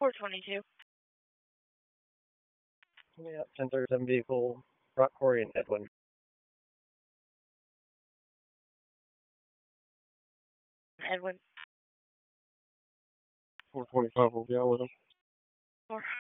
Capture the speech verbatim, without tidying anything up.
four twenty-two. Yeah, ten thirty-seven vehicle, Rock Quarry and Edwin. Edwin. four twenty-five will be out with him. Four.